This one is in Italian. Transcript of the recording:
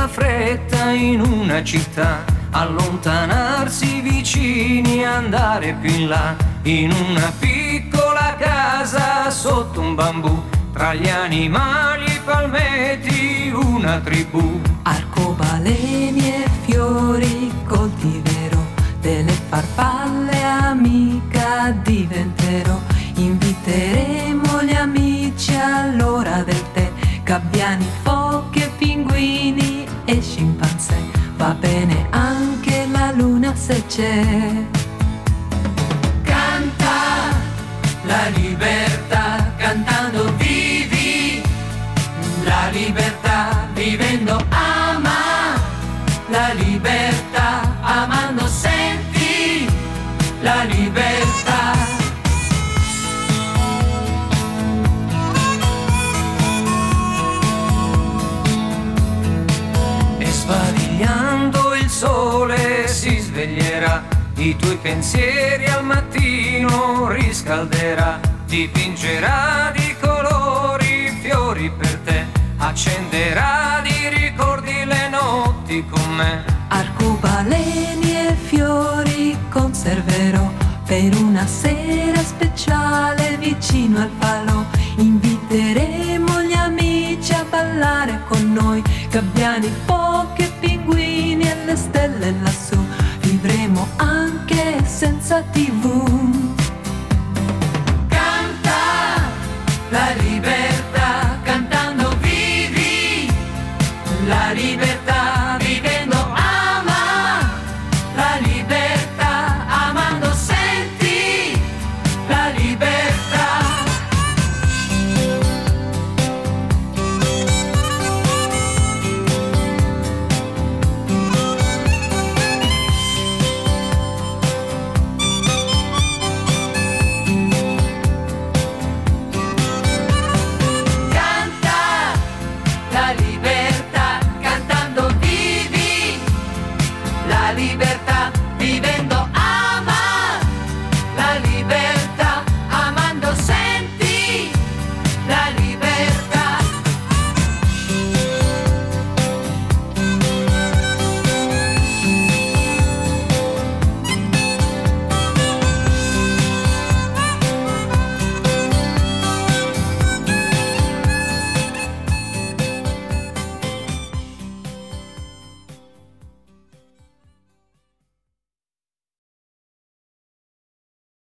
la fretta in una città, allontanarsi vicini, andare più in là, in una piccola casa sotto un bambù, tra gli animali e i palmeti una tribù. Arcobaleni e fiori coltiverò, delle farfalle amica diventerò. Inviteremo gli amici all'ora del tè, gabbiani, foche, pinguini e scimpanzé. Va bene anche la luna se c'è. Canta la libertà, cantando vivi la libertà, vivendo ama la libertà, amando senti la libertà. E sbadigliando il sole si sveglierà, i tuoi pensieri al mattino riscalderà, dipingerà di colori fiori per te, accenderà di ricordi le notti con me. Arcobaleni e fiori conserverò per una sera speciale vicino al falò. Inviteremo gli amici a ballare con noi, gabbiani, foche, pinguini e le stelle lassù. Vivremo anche senza TV.